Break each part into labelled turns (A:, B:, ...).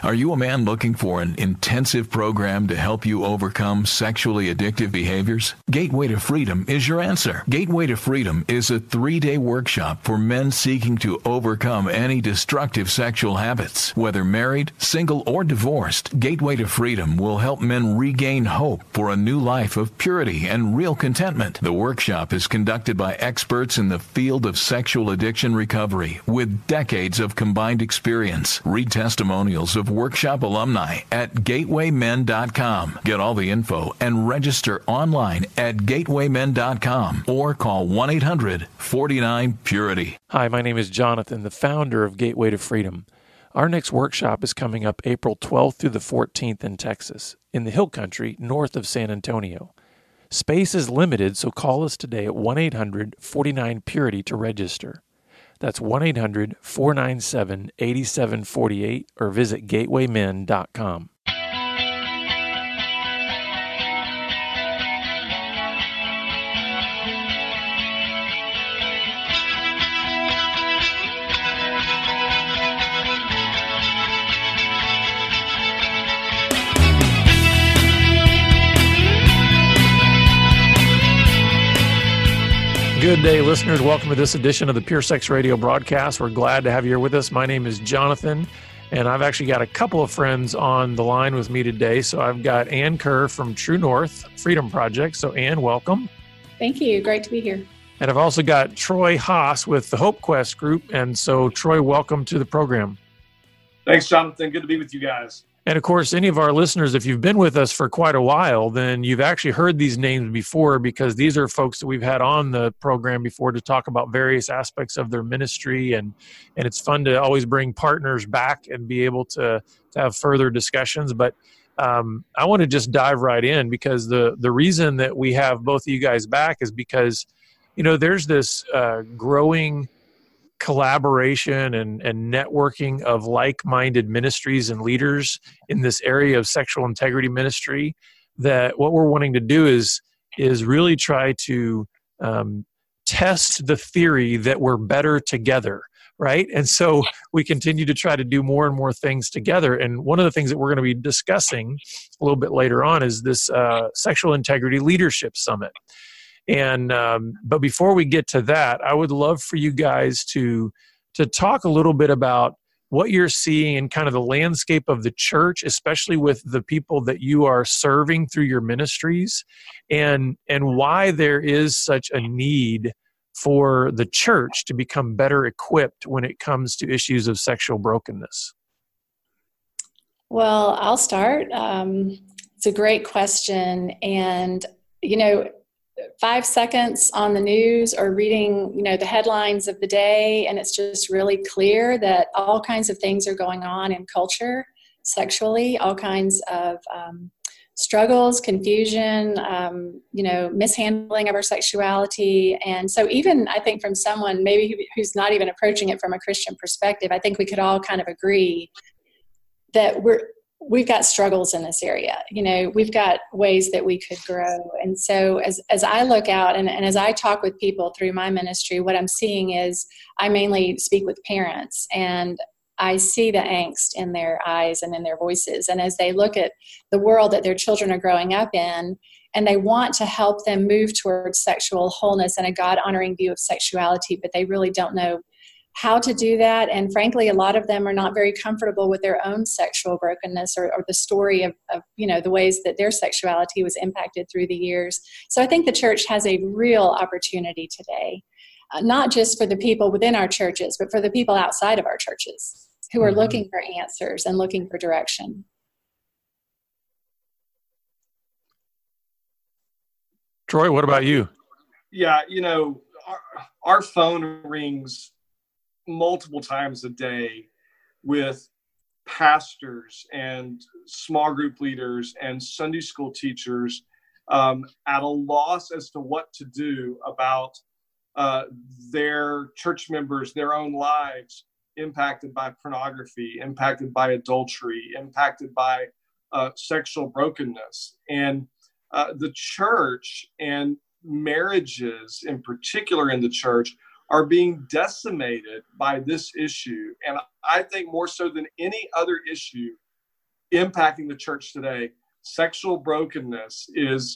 A: Are you a man looking for an intensive program to help you overcome sexually addictive behaviors? Gateway to Freedom is your answer. Gateway to Freedom is a 3-day workshop for men seeking to overcome any destructive sexual habits. Whether married, single, or divorced, Gateway to Freedom will help men regain hope for a new life of purity and real contentment. The workshop is conducted by experts in the field of sexual addiction recovery with decades of combined experience. Read testimonials of workshop alumni at gatewaymen.com. Get all the info and register online at gatewaymen.com or call 1-800-49-PURITY.
B: Hi, my name is Jonathan, the founder of Gateway to Freedom. Our next workshop is coming up April 12th through the 14th in Texas, in the Hill Country, north of San Antonio. Space is limited, so call us today at 1-800-49-PURITY to register. That's 1-800-497-8748 or visit gatewaymen.com. Good day, listeners. Welcome to this edition of the Pure Sex Radio broadcast. We're glad to have you here with us. My name is Jonathan, and I've actually got a couple of friends on the line with me today. So I've got Ann Kerr from True North Freedom Project. So Ann, welcome.
C: Thank you. Great to be here.
B: And I've also got Troy Haas with the Hope Quest Group. And so Troy, welcome to the program.
D: Thanks, Jonathan. Good to be with you guys.
B: And of course, any of our listeners, if you've been with us for quite a while, then you've actually heard these names before, because these are folks that we've had on the program before to talk about various aspects of their ministry. And it's fun to always bring partners back and be able to have further discussions. But I want to just dive right in, because the reason that we have both of you guys back is because, you know, there's this growing collaboration and networking of like-minded ministries and leaders in this area of sexual integrity ministry, that what we're wanting to do is really try to test the theory that we're better together, right? And so we continue to try to do more and more things together. And one of the things that we're going to be discussing a little bit later on is this Sexual Integrity Leadership Summit. And but before we get to that, I would love for you guys to talk a little bit about what you're seeing in kind of the landscape of the church, especially with the people that you are serving through your ministries, and why there is such a need for the church to become better equipped when it comes to issues of sexual brokenness.
C: Well, I'll start. It's a great question. And, you know, 5 seconds on the news or reading, you know, the headlines of the day, and it's just really clear that all kinds of things are going on in culture, sexually, all kinds of struggles, confusion, you know, mishandling of our sexuality. And so even, I think, from someone maybe who's not even approaching it from a Christian perspective, I think we could all kind of agree that we've got struggles in this area. You know, we've got ways that we could grow. And so as I look out and as I talk with people through my ministry, what I'm seeing is I mainly speak with parents, and I see the angst in their eyes and in their voices. And as they look at the world that their children are growing up in, and they want to help them move towards sexual wholeness and a God-honoring view of sexuality, but they really don't know how to do that. And frankly, a lot of them are not very comfortable with their own sexual brokenness or the story of, you know, the ways that their sexuality was impacted through the years. So I think the church has a real opportunity today, not just for the people within our churches, but for the people outside of our churches who are looking for answers and looking for direction.
B: Troy, what about you?
D: Yeah, you know, our phone rings multiple times a day with pastors and small group leaders and Sunday school teachers at a loss as to what to do about their church members, their own lives impacted by pornography, impacted by adultery, impacted by sexual brokenness. And the church and marriages in particular in the church are being decimated by this issue. And I think more so than any other issue impacting the church today. Sexual brokenness is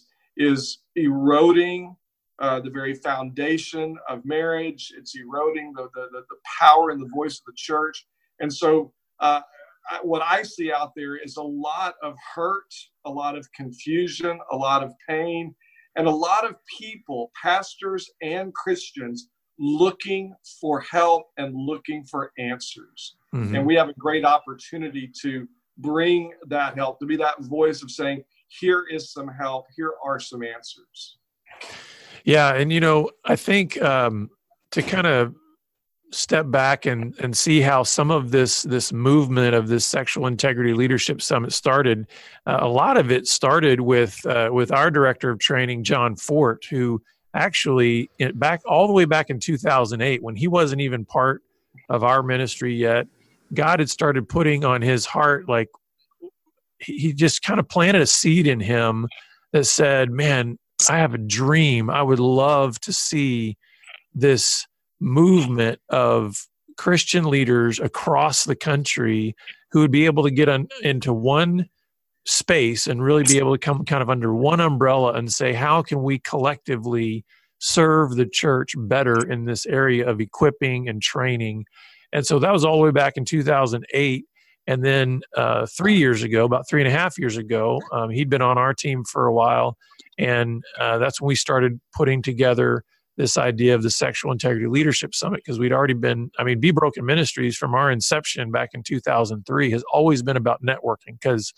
D: eroding the very foundation of marriage. It's eroding the power and the voice of the church. And so what I see out there is a lot of hurt, a lot of confusion, a lot of pain, and a lot of people, pastors and Christians, looking for help and looking for answers. Mm-hmm. And we have a great opportunity to bring that help, to be that voice of saying, here is some help, here are some answers.
B: Yeah, and I think to kind of step back and see how some of this movement of this Sexual Integrity Leadership Summit started. A lot of it started with our director of training, John Fort, who actually all the way back in 2008, when he wasn't even part of our ministry yet, God had started putting on his heart, like he just kind of planted a seed in him that said, man, I have a dream. I would love to see this movement of Christian leaders across the country who would be able to get into one space and really be able to come kind of under one umbrella and say, how can we collectively serve the church better in this area of equipping and training? And so that was all the way back in 2008. And then 3 years ago, about 3.5 years ago, he'd been on our team for a while. And that's when we started putting together this idea of the Sexual Integrity Leadership Summit, because we'd already been, Be Broken Ministries from our inception back in 2003 has always been about networking. Because,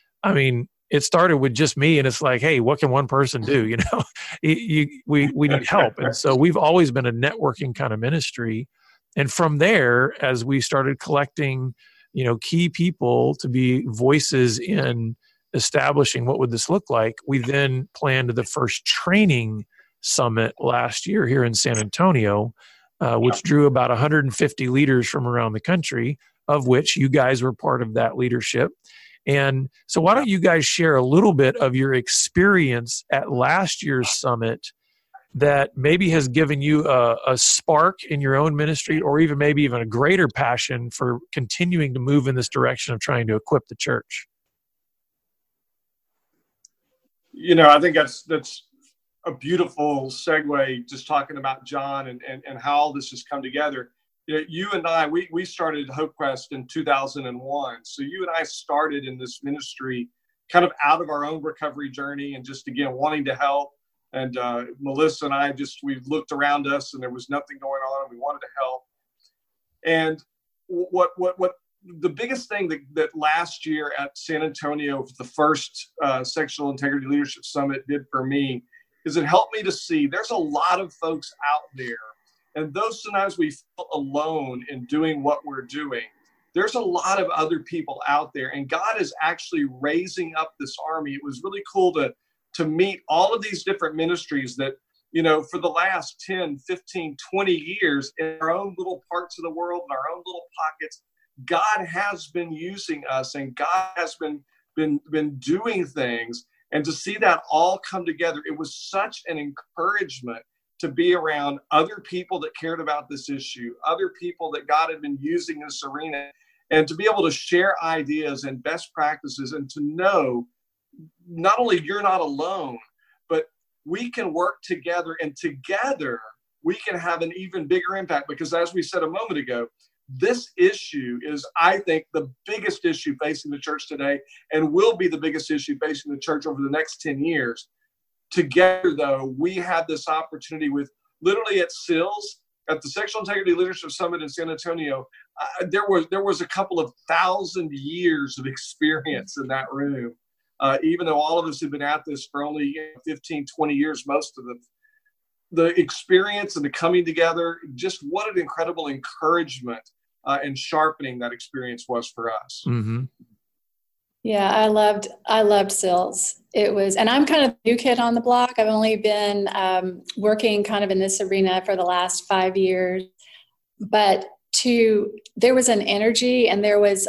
B: it started with just me, and it's like, hey, what can one person do? We need help. And so we've always been a networking kind of ministry. And from there, as we started collecting, key people to be voices in establishing what would this look like, we then planned the first training summit last year here in San Antonio, which drew about 150 leaders from around the country, of which you guys were part of that leadership. And so why don't you guys share a little bit of your experience at last year's summit that maybe has given you a spark in your own ministry, or maybe even a greater passion for continuing to move in this direction of trying to equip the church?
D: I think that's a beautiful segue, just talking about John and how all this has come together. You and I, we started Hope Quest in 2001. So you and I started in this ministry kind of out of our own recovery journey and just, again, wanting to help. And Melissa and I we looked around us and there was nothing going on, and we wanted to help. And what the biggest thing that last year at San Antonio, the first Sexual Integrity Leadership Summit did for me is it helped me to see there's a lot of folks out there. And those sometimes we feel alone in doing what we're doing. There's a lot of other people out there, and God is actually raising up this army. It was really cool to meet all of these different ministries that, for the last 10, 15, 20 years in our own little parts of the world, in our own little pockets, God has been using us, and God has been doing things. And to see that all come together, it was such an encouragement to be around other people that cared about this issue, other people that God had been using in this arena, and to be able to share ideas and best practices, and to know not only you're not alone, but we can work together, and together we can have an even bigger impact. Because as we said a moment ago, this issue is, I think, the biggest issue facing the church today, and will be the biggest issue facing the church over the next 10 years. Together, though, we had this opportunity with literally at SILS, at the Sexual Integrity Leadership Summit in San Antonio, there was a couple of 1,000 years of experience in that room. Even though all of us have been at this for only 15, 20 years, most of them, the experience and the coming together, just what an incredible encouragement and sharpening that experience was for us.
B: Mm-hmm.
C: Yeah, I loved SILS. It was, and I'm kind of a new kid on the block. I've only been working kind of in this arena for the last 5 years, but there was an energy, and there was,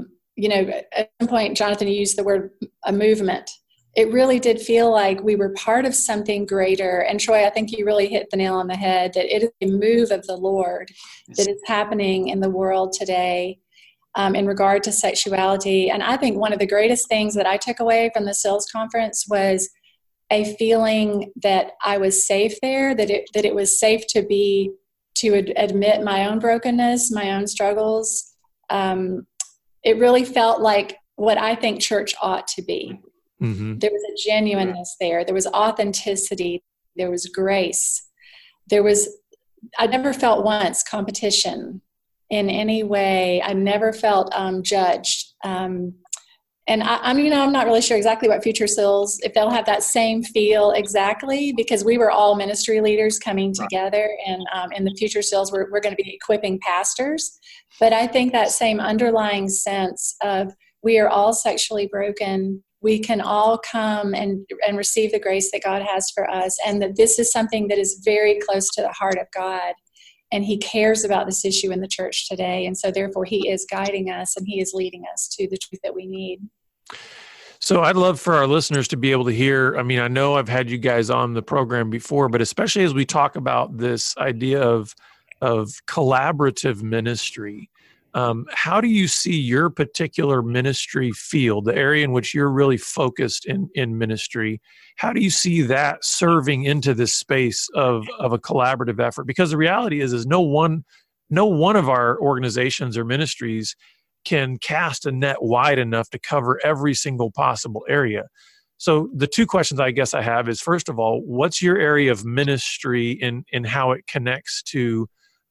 C: at some point, Jonathan, you used the word a movement. It really did feel like we were part of something greater. And Troy, I think you really hit the nail on the head, that it is a move of the Lord that is happening in the world today. in regard to sexuality. And I think one of the greatest things that I took away from the sales conference was a feeling that I was safe there, that it was safe to admit my own brokenness, my own struggles. It really felt like what I think church ought to be. Mm-hmm. There was a genuineness there. There was authenticity. There was grace. I never felt once competition in any way. I never felt judged. And I'm not really sure exactly what Future Sales, if they'll have that same feel exactly, because we were all ministry leaders coming together, and in the Future Sales, we're going to be equipping pastors. But I think that same underlying sense of we are all sexually broken, we can all come and receive the grace that God has for us, and that this is something that is very close to the heart of God. And he cares about this issue in the church today. And so therefore he is guiding us and he is leading us to the truth that we need.
B: So I'd love for our listeners to be able to hear, I mean, I know I've had you guys on the program before, but especially as we talk about this idea of collaborative ministry, how do you see your particular ministry field, the area in which you're really focused in ministry? How do you see that serving into this space of a collaborative effort? Because the reality is no one of our organizations or ministries can cast a net wide enough to cover every single possible area. So the two questions I guess I have is, first of all, what's your area of ministry in how it connects to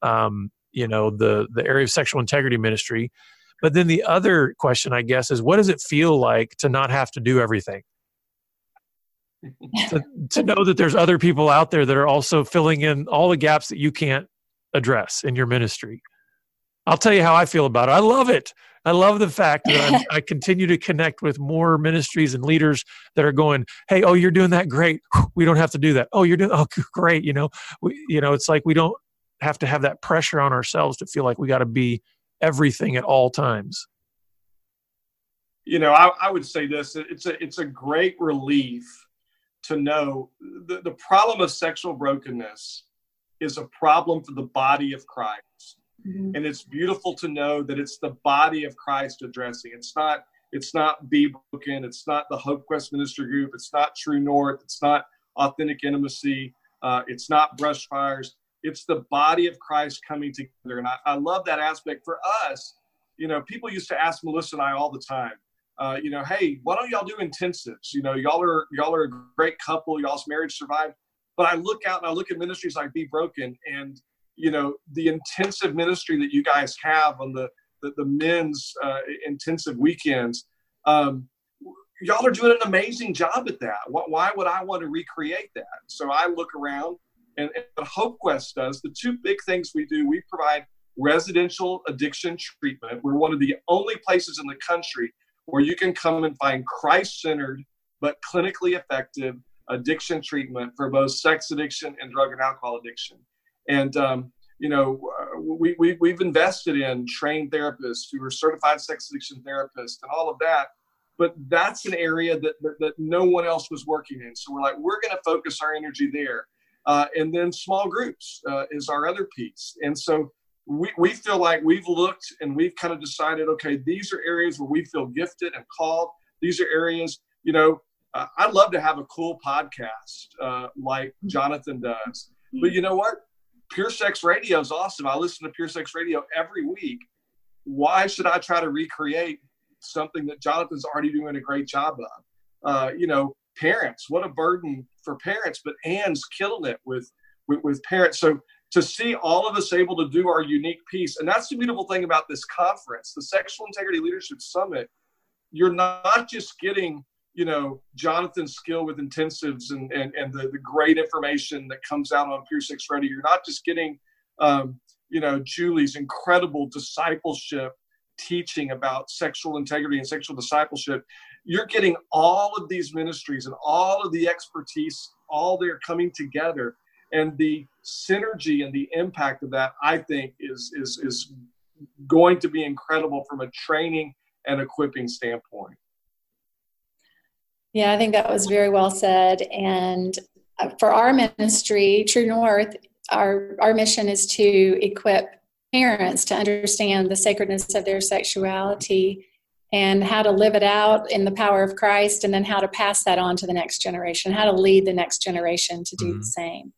B: the area of sexual integrity ministry? But then the other question, I guess, is what does it feel like to not have to do everything? to know that there's other people out there that are also filling in all the gaps that you can't address in your ministry. I'll tell you how I feel about it. I love it. I love the fact that I continue to connect with more ministries and leaders that are going, hey, oh, you're doing that? Great. We don't have to do that. Oh, you're doing, oh, great. It's like we don't have to have that pressure on ourselves to feel like we got to be everything at all times.
D: I would say this, it's a great relief to know the problem of sexual brokenness is a problem for the body of Christ. Mm-hmm. And it's beautiful to know that it's the body of Christ addressing. It's not Be Broken. It's not the Hope Quest Ministry Group. It's not True North. It's not Authentic Intimacy. It's not Brush Fires. It's the body of Christ coming together. And I love that aspect for us. People used to ask Melissa and I all the time, hey, why don't y'all do intensives? Y'all are a great couple. Y'all's marriage survived. But I look out and I look at ministries like Be Broken, and the intensive ministry that you guys have on the men's intensive weekends, y'all are doing an amazing job at that. Why would I want to recreate that? So I look around, and what Hope Quest does, the two big things we do, we provide residential addiction treatment. We're one of the only places in the country where you can come and find Christ-centered but clinically effective addiction treatment for both sex addiction and drug and alcohol addiction. And, we've invested in trained therapists who are certified sex addiction therapists and all of that. But that's an area that no one else was working in. So we're going to focus our energy there. And then small groups is our other piece. And so we feel like we've looked and we've kind of decided, okay, these are areas where we feel gifted and called. These are areas, I'd love to have a cool podcast like Jonathan does. But you know what? Pure Sex Radio is awesome. I listen to Pure Sex Radio every week. Why should I try to recreate something that Jonathan's already doing a great job of? Parents, what a burden for parents, but Ann's killing it with parents. So to see all of us able to do our unique piece, and that's the beautiful thing about this conference, the Sexual Integrity Leadership Summit, you're not just getting Jonathan's skill with intensives and the great information that comes out on Pure Sex Radio. You're not just getting, Julie's incredible discipleship teaching about sexual integrity and sexual discipleship. You're getting all of these ministries and all of the expertise, all they're coming together. And the synergy and the impact of that, I think, is going to be incredible from a training and equipping standpoint.
C: Yeah, I think that was very well said. And for our ministry, True North, our mission is to equip parents to understand the sacredness of their sexuality and how to live it out in the power of Christ, and then how to pass that on to the next generation, how to lead the next generation to do the same.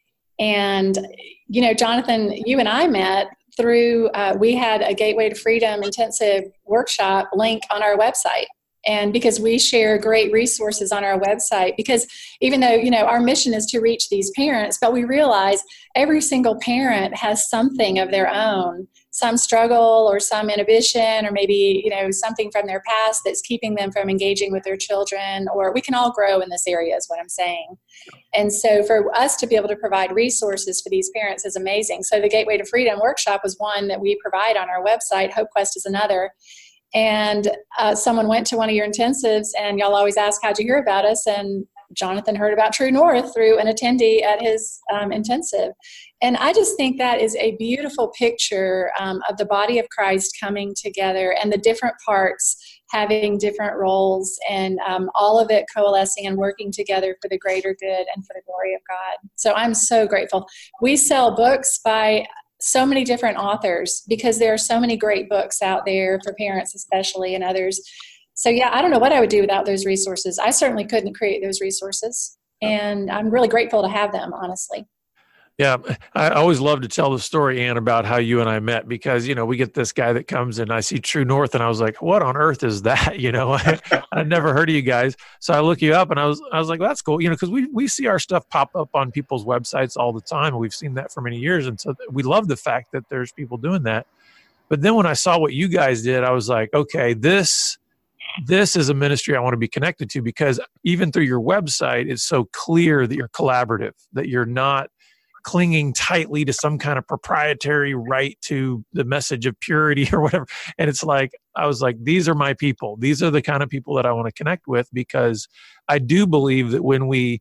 C: And, Jonathan, you and I met through, we had a Gateway to Freedom intensive workshop link on our website. And because we share great resources on our website, because even though, our mission is to reach these parents, but we realize every single parent has something of their own, some struggle or some inhibition, or maybe, something from their past that's keeping them from engaging with their children, or we can all grow in this area is what I'm saying. And so for us to be able to provide resources for these parents is amazing. So the Gateway to Freedom workshop was one that we provide on our website. HopeQuest is another. And someone went to one of your intensives, and y'all always ask, how'd you hear about us? And Jonathan heard about True North through an attendee at his intensive. And I just think that is a beautiful picture of the body of Christ coming together, and the different parts having different roles, and all of it coalescing and working together for the greater good and for the glory of God. So I'm so grateful. We sell books by so many different authors because there are so many great books out there for parents especially, and others. So yeah, I don't know what I would do without those resources. I certainly couldn't create those resources, and I'm really grateful to have them, honestly.
B: Yeah, I always love to tell the story, Ann, about how you and I met, because, we get this guy that comes and I see True North and I was like, what on earth is that? I'd never heard of you guys. So I look you up and I was like, well, that's cool. Because we see our stuff pop up on people's websites all the time. And we've seen that for many years. And so we love the fact that there's people doing that. But then when I saw what you guys did, I was like, okay, this is a ministry I want to be connected to, because even through your website, it's so clear that you're collaborative, that you're not clinging tightly to some kind of proprietary right to the message of purity or whatever. And it's like, I was like, these are my people. These are the kind of people that I want to connect with, because I do believe that when we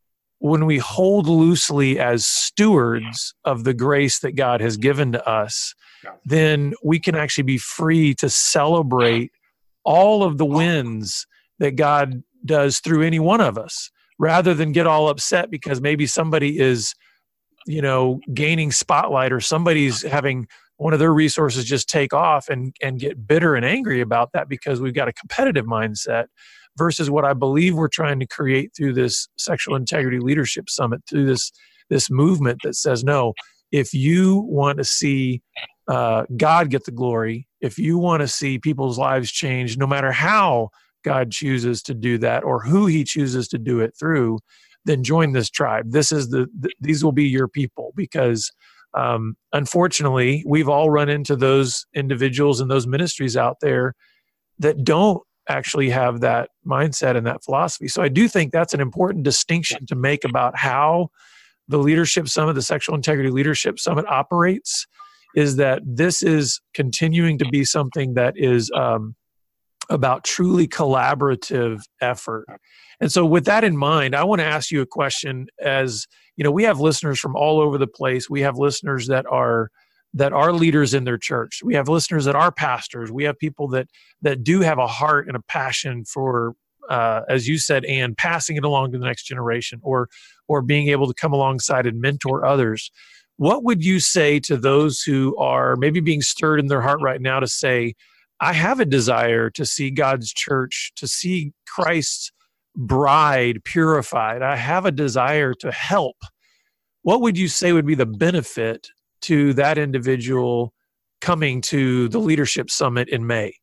B: hold loosely as stewards of the grace that God has given to us, then we can actually be free to celebrate all of the wins that God does through any one of us, rather than get all upset because maybe somebody is gaining spotlight, or somebody's having one of their resources just take off, and get bitter and angry about that because we've got a competitive mindset, versus what I believe we're trying to create through this Sexual Integrity Leadership Summit, through this movement that says, no, if you want to see God get the glory, if you want to see people's lives change, no matter how God chooses to do that or who he chooses to do it through, then join this tribe. These will be your people, because unfortunately, we've all run into those individuals and those ministries out there that don't actually have that mindset and that philosophy. So I do think that's an important distinction to make about how the Leadership Summit, the Sexual Integrity Leadership Summit, operates, is that this is continuing to be something that is about truly collaborative effort. And so with that in mind, I want to ask you a question. As we have listeners from all over the place. We have listeners that are leaders in their church. We have listeners that are pastors. We have people that do have a heart and a passion for, as you said, Ann, passing it along to the next generation, or being able to come alongside and mentor others. What would you say to those who are maybe being stirred in their heart right now to say, I have a desire to see God's church, to see Christ's bride purified. I have a desire to help. What would you say would be the benefit to that individual coming to the Leadership Summit in May?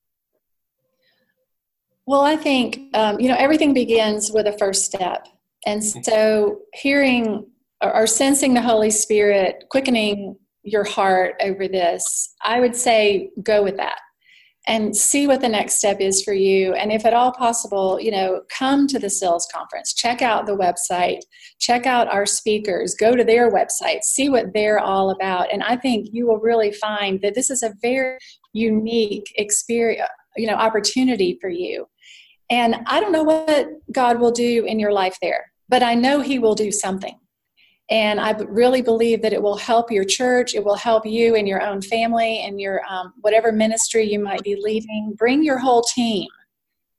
C: Well, I think, everything begins with a first step. And so hearing or sensing the Holy Spirit quickening your heart over this, I would say go with that and see what the next step is for you. And if at all possible, come to the SILS conference, check out the website, check out our speakers, go to their website, see what they're all about. And I think you will really find that this is a very unique experience, opportunity for you. And I don't know what God will do in your life there, but I know he will do something. And I really believe that it will help your church. It will help you and your own family and your whatever ministry you might be leading. Bring your whole team.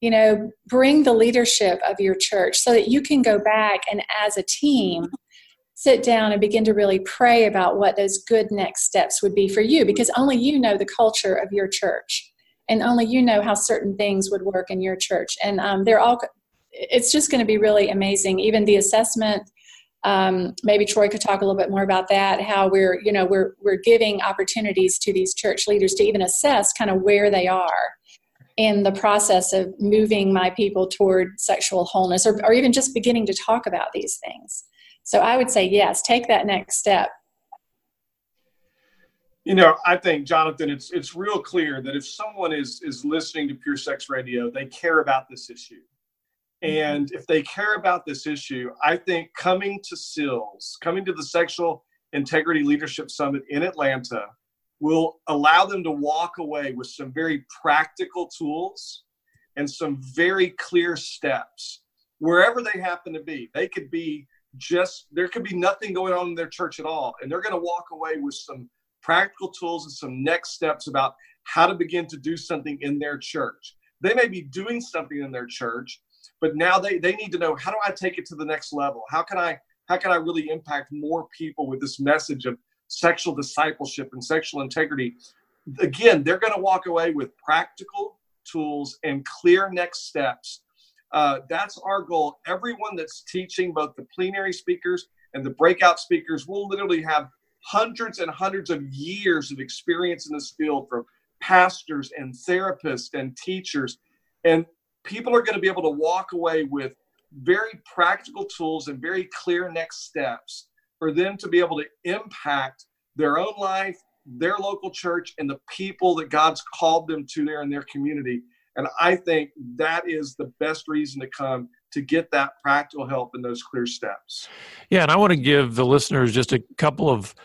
C: Bring the leadership of your church so that you can go back and as a team sit down and begin to really pray about what those good next steps would be for you, because only you know the culture of your church, and only you know how certain things would work in your church. And it's just going to be really amazing. Even the assessment, maybe Troy could talk a little bit more about that, how we're giving opportunities to these church leaders to even assess kind of where they are in the process of moving my people toward sexual wholeness, or even just beginning to talk about these things. So I would say, yes, take that next step.
D: I think, Jonathan, it's real clear that if someone is listening to Pure Sex Radio, they care about this issue. And if they care about this issue, I think coming to SILS, coming to the Sexual Integrity Leadership Summit in Atlanta, will allow them to walk away with some very practical tools and some very clear steps wherever they happen to be. They could be there could be nothing going on in their church at all, and they're going to walk away with some practical tools and some next steps about how to begin to do something in their church. They may be doing something in their church, but now they need to know, how do I take it to the next level? How can I really impact more people with this message of sexual discipleship and sexual integrity? Again, they're going to walk away with practical tools and clear next steps. That's our goal. Everyone that's teaching, both the plenary speakers and the breakout speakers, will literally have hundreds and hundreds of years of experience in this field, from pastors and therapists and teachers. And people are going to be able to walk away with very practical tools and very clear next steps for them to be able to impact their own life, their local church, and the people that God's called them to there in their community. And I think that is the best reason to come, to get that practical help and those clear steps.
B: Yeah, and I want to give the listeners just a couple of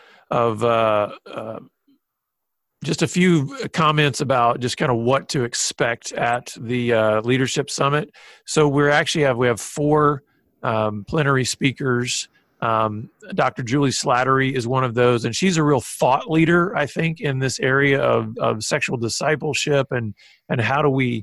B: just a few comments about just kind of what to expect at the Leadership Summit. So we have 4 plenary speakers. Dr. Julie Slattery is one of those, and she's a real thought leader, I think, in this area of sexual discipleship and how do we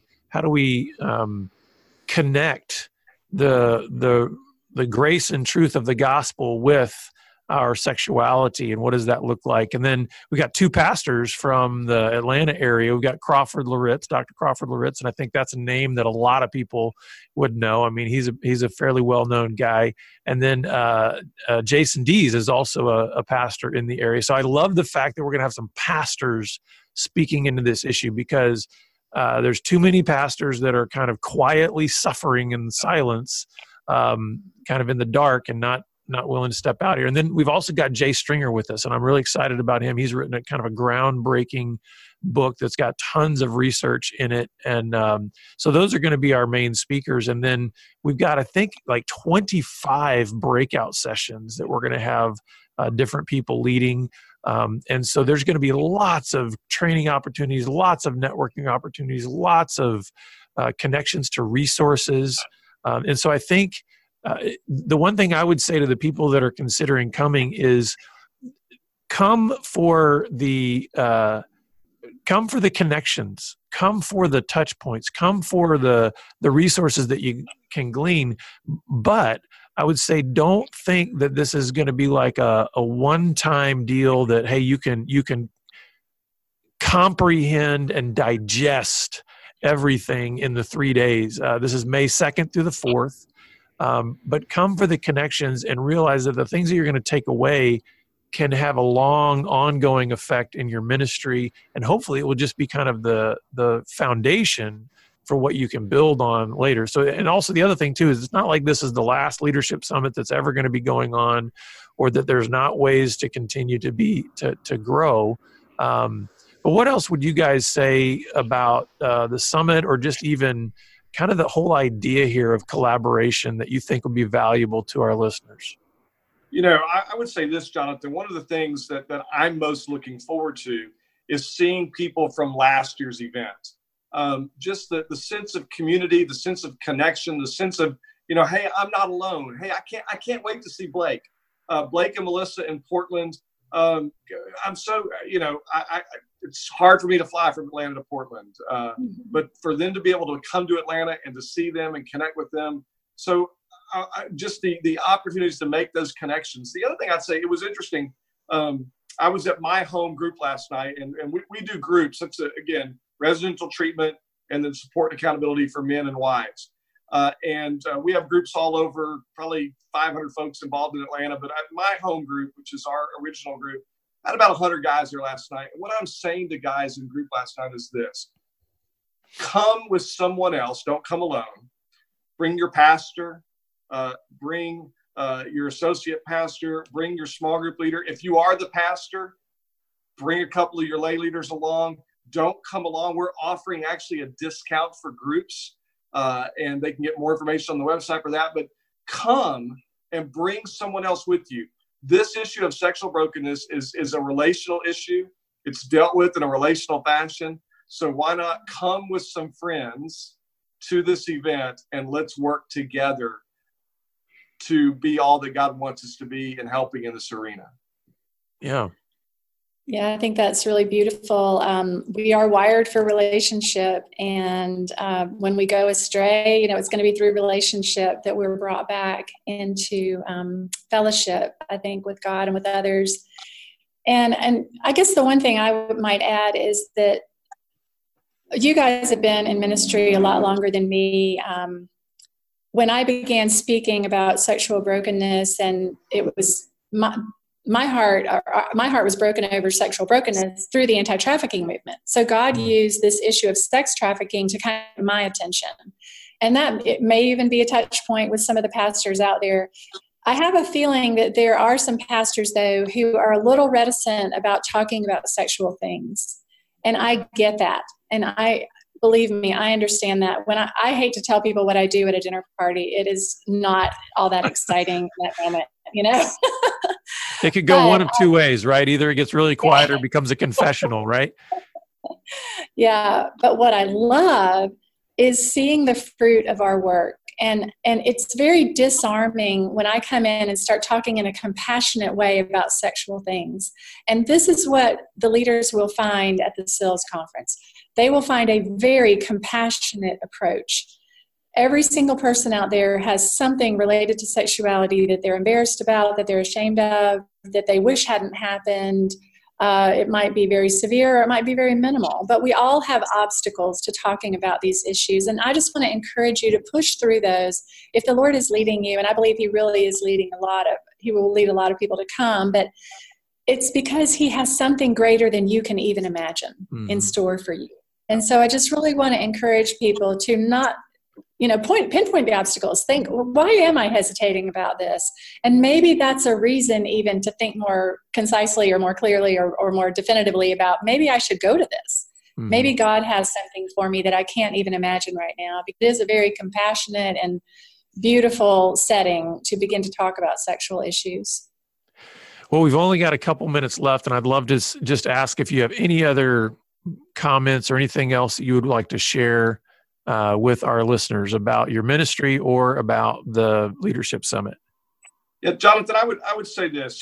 B: connect the grace and truth of the gospel with our sexuality, and what does that look like? And then we got 2 pastors from the Atlanta area. We've got Crawford Loritz, Dr. Crawford Loritz, and I think that's a name that a lot of people would know. I mean, he's a fairly well-known guy. And then Jason Dees is also a pastor in the area. So I love the fact that we're going to have some pastors speaking into this issue, because there's too many pastors that are kind of quietly suffering in silence, kind of in the dark, and not willing to step out here. And then we've also got Jay Stringer with us, and I'm really excited about him. He's written a kind of a groundbreaking book that's got tons of research in it. And so those are going to be our main speakers. And then we've got, I think, like 25 breakout sessions that we're going to have different people leading. And so there's going to be lots of training opportunities, lots of networking opportunities, lots of connections to resources. And so I think the one thing I would say to the people that are considering coming is come for the connections, come for the touch points, come for the resources that you can glean. But I would say, don't think that this is going to be like a one-time deal that, hey, you can comprehend and digest everything in the 3 days. This is May 2nd through the 4th. But come for the connections and realize that the things that you're going to take away can have a long, ongoing effect in your ministry. And hopefully it will just be kind of the foundation for what you can build on later. So, and also the other thing too, is it's not like this is the last leadership summit that's ever going to be going on, or that there's not ways to continue to grow. But what else would you guys say about the summit, or just even kind of the whole idea here of collaboration that you think would be valuable to our listeners?
D: I would say this, Jonathan. One of the things that I'm most looking forward to is seeing people from last year's event. Just the sense of community, the sense of connection, the sense of, hey, I'm not alone. Hey, I can't wait to see Blake and Melissa in Portland. I'm so, it's hard for me to fly from Atlanta to Portland, but for them to be able to come to Atlanta and to see them and connect with them. So just the opportunities to make those connections. The other thing I'd say, it was interesting. I was at my home group last night, and we do groups. It's, again, residential treatment and then support and accountability for men and wives. And we have groups all over, probably 500 folks involved in Atlanta. But at my home group, which is our original group, I had about 100 guys there last night. And what I'm saying to guys in group last night is this: come with someone else. Don't come alone. Bring your pastor. Bring your associate pastor. Bring your small group leader. If you are the pastor, bring a couple of your lay leaders along. Don't come along. We're offering actually a discount for groups, and they can get more information on the website for that. But come and bring someone else with you. This issue of sexual brokenness is a relational issue. It's dealt with in a relational fashion. So why not come with some friends to this event, and let's work together to be all that God wants us to be in helping in this arena.
B: Yeah.
C: Yeah, I think that's really beautiful. We are wired for relationship, and when we go astray, it's going to be through relationship that we're brought back into fellowship, I think, with God and with others. And I guess the one thing I might add is that you guys have been in ministry a lot longer than me. When I began speaking about sexual brokenness, and it was my heart was broken over sexual brokenness through the anti-trafficking movement. So God used this issue of sex trafficking to kind of my attention. And that it may even be a touch point with some of the pastors out there. I have a feeling that there are some pastors, though, who are a little reticent about talking about sexual things. And I get that. And believe me, I understand that. When I hate to tell people what I do at a dinner party, it is not all that exciting in that moment,
B: It could go one of two ways, right? Either it gets really quiet or becomes a confessional, right?
C: Yeah. But what I love is seeing the fruit of our work. And it's very disarming when I come in and start talking in a compassionate way about sexual things. And this is what the leaders will find at the SILS conference. They will find a very compassionate approach. Every single person out there has something related to sexuality that they're embarrassed about, that they're ashamed of, that they wish hadn't happened. It might be very severe or it might be very minimal, but we all have obstacles to talking about these issues. And I just want to encourage you to push through those. If the Lord is leading you, and I believe He really is leading He will lead a lot of people to come, but it's because He has something greater than you can even imagine in store for you. And so I just really want to encourage people to not pinpoint the obstacles. Think, well, why am I hesitating about this? And maybe that's a reason even to think more concisely or more clearly or more definitively about, maybe I should go to this. Mm-hmm. Maybe God has something for me that I can't even imagine right now. Because it is a very compassionate and beautiful setting to begin to talk about sexual issues.
B: Well, we've only got a couple minutes left, and I'd love to just ask if you have any other comments or anything else that you would like to share with our listeners about your ministry or about the Leadership Summit.
D: Yeah, Jonathan, I would say this.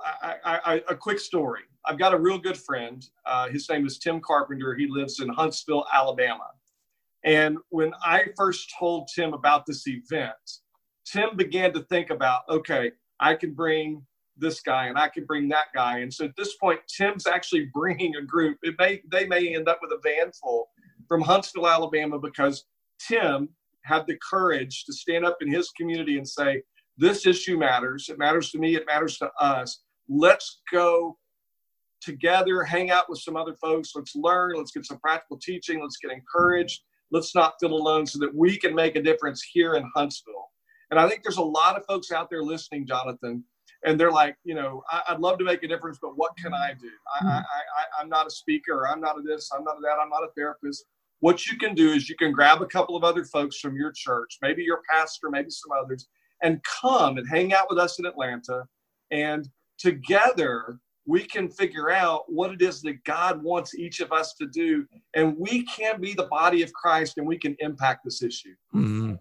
D: A quick story. I've got a real good friend. His name is Tim Carpenter. He lives in Huntsville, Alabama. And when I first told Tim about this event, Tim began to think about, okay, I can bring this guy and I can bring that guy. And so at this point, Tim's actually bringing a group. They may end up with a van full from Huntsville, Alabama, because Tim had the courage to stand up in his community and say, this issue matters. It matters to me. It matters to us. Let's go together, hang out with some other folks. Let's learn. Let's get some practical teaching. Let's get encouraged. Let's not feel alone so that we can make a difference here in Huntsville. And I think there's a lot of folks out there listening, Jonathan, and they're like, I'd love to make a difference, but what can I do? I'm not a speaker. I'm not a this. I'm not a that. I'm not a therapist. What you can do is you can grab a couple of other folks from your church, maybe your pastor, maybe some others, and come and hang out with us in Atlanta. And together we can figure out what it is that God wants each of us to do. And we can be the body of Christ and we can impact this issue.
B: Mm-hmm.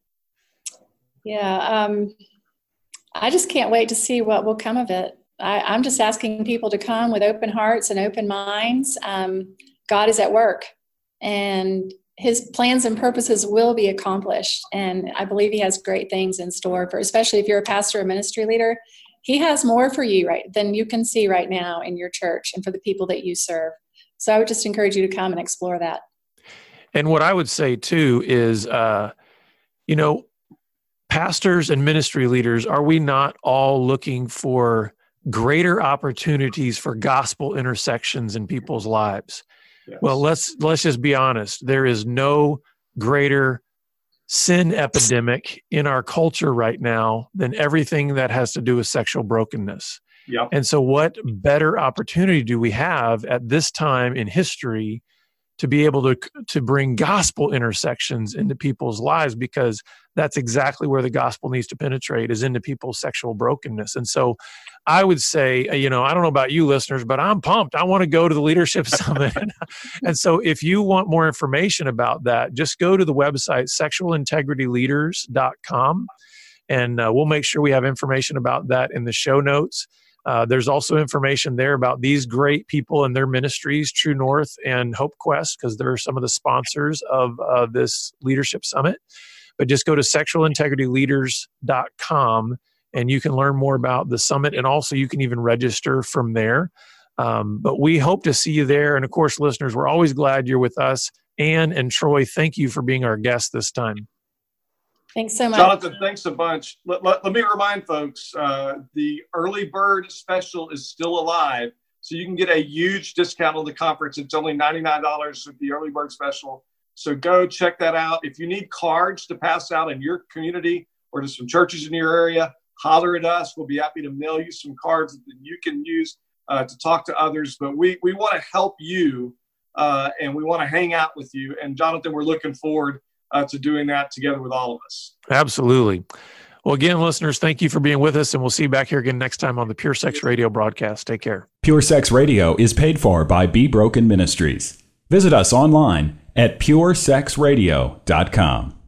C: Yeah. I just can't wait to see what will come of it. I'm just asking people to come with open hearts and open minds. God is at work. And his plans and purposes will be accomplished. And I believe he has great things in store for, especially if you're a pastor or ministry leader. He has more for you than you can see right now in your church and for the people that you serve. So I would just encourage you to come and explore that.
B: And what I would say too is, pastors and ministry leaders, are we not all looking for greater opportunities for gospel intersections in people's lives? Yes. Well, let's just be honest. There is no greater sin epidemic in our culture right now than everything that has to do with sexual brokenness.
D: Yep.
B: And so what better opportunity do we have at this time in history to be able to bring gospel intersections into people's lives, because that's exactly where the gospel needs to penetrate, is into people's sexual brokenness. And so I would say, I don't know about you listeners, but I'm pumped. I want to go to the Leadership Summit. And so if you want more information about that, just go to the website, sexualintegrityleaders.com, and we'll make sure we have information about that in the show notes. There's also information there about these great people and their ministries, True North and Hope Quest, because they're some of the sponsors of this Leadership Summit. But just go to sexualintegrityleaders.com and you can learn more about the summit. And also you can even register from there. But we hope to see you there. And of course, listeners, we're always glad you're with us. Ann and Troy, thank you for being our guests this time.
C: Thanks so much.
D: Jonathan, thanks a bunch. Let me remind folks, the early bird special is still alive. So you can get a huge discount on the conference. It's only $99 with the early bird special. So go check that out. If you need cards to pass out in your community or to some churches in your area, holler at us. We'll be happy to mail you some cards that you can use to talk to others. But we want to help you and we want to hang out with you. And Jonathan, we're looking forward to doing that together with all of us.
B: Absolutely. Well, again, listeners, thank you for being with us, and we'll see you back here again next time on the Pure Sex Radio broadcast. Take care.
E: Pure Sex Radio is paid for by Be Broken Ministries. Visit us online at puresexradio.com.